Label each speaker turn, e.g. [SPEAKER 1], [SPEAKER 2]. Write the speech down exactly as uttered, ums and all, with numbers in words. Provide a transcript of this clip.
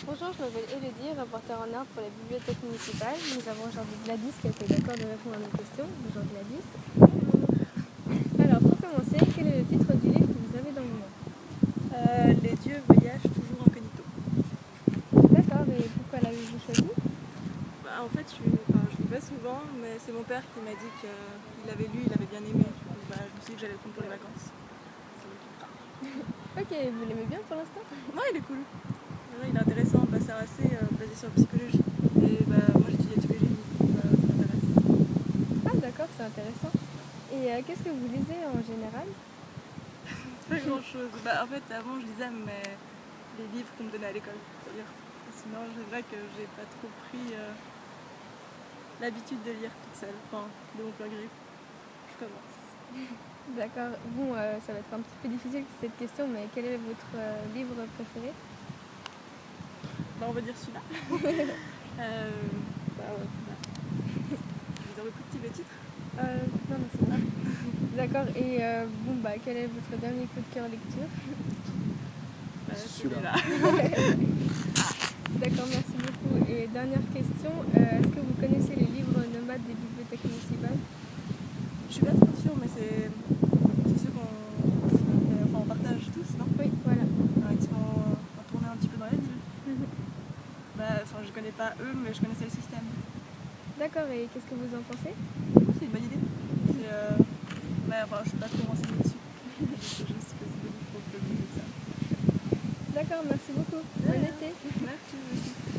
[SPEAKER 1] Bonjour, je m'appelle Elodie, reporter en art pour la bibliothèque municipale. Nous avons aujourd'hui Gladys qui a été d'accord de répondre à nos questions. Bonjour Gladys. Alors pour commencer, quel est le titre du livre que vous avez dans vos mains?
[SPEAKER 2] euh, Les dieux voyagent toujours incognito.
[SPEAKER 1] D'accord, et pourquoi l'avez-vous choisi?
[SPEAKER 2] Bah, en fait, je ne enfin, je lis pas souvent, mais c'est mon père qui m'a dit qu'il avait lu, il avait bien aimé. Du coup, bah, je me suis dit que j'allais le prendre pour les vacances. C'est moi qui pars.
[SPEAKER 1] Ok, vous l'aimez bien pour l'instant?
[SPEAKER 2] Ouais, il est cool. Ouais, il est intéressant, bah, c'est assez euh, basé sur la psychologie. Et bah, moi j'étudie la psychologie, donc bah, ça m'intéresse.
[SPEAKER 1] Ah d'accord, c'est intéressant. Et euh, qu'est-ce que vous lisez en général?
[SPEAKER 2] Pas grand chose. Bah, en fait, avant je lisais mais les livres qu'on me donnait à l'école. C'est-à-dire, sinon, c'est vrai que j'ai pas trop pris euh, l'habitude de lire toute seule, enfin, de mon plein gré. Je commence.
[SPEAKER 1] D'accord, bon, euh, ça va être un petit peu difficile cette question, mais quel est votre euh, livre préféré?
[SPEAKER 2] Bah, on va dire celui-là. euh, bah, ouais, bah. Je vais dire le coup de petit titre.
[SPEAKER 1] Euh, non, mais c'est pas. D'accord, et euh, bon, bah, quel est votre dernier coup de cœur lecture?
[SPEAKER 2] Bah, celui-là.
[SPEAKER 1] D'accord, merci beaucoup. Et dernière question, euh, est-ce que vous connaissez les livres nomades des bibliothèques municipales?
[SPEAKER 2] Je suis pas trop sûre, mais c'est ceux qu'on enfin, on partage tous, non?
[SPEAKER 1] Oui, voilà.
[SPEAKER 2] Alors, ils se font euh, tourner un petit peu dans la ville.
[SPEAKER 1] Mhm.
[SPEAKER 2] Bah, enfin, je connais pas eux, mais je connaissais le système.
[SPEAKER 1] D'accord, et qu'est-ce que vous en pensez?
[SPEAKER 2] C'est une bonne idée. C'est, euh... bah, enfin, je suis pas trop renseignée dessus. C'est juste que c'est des livres pour que ça.
[SPEAKER 1] D'accord, merci beaucoup.
[SPEAKER 2] Ouais,
[SPEAKER 1] Bon été.
[SPEAKER 2] merci aussi.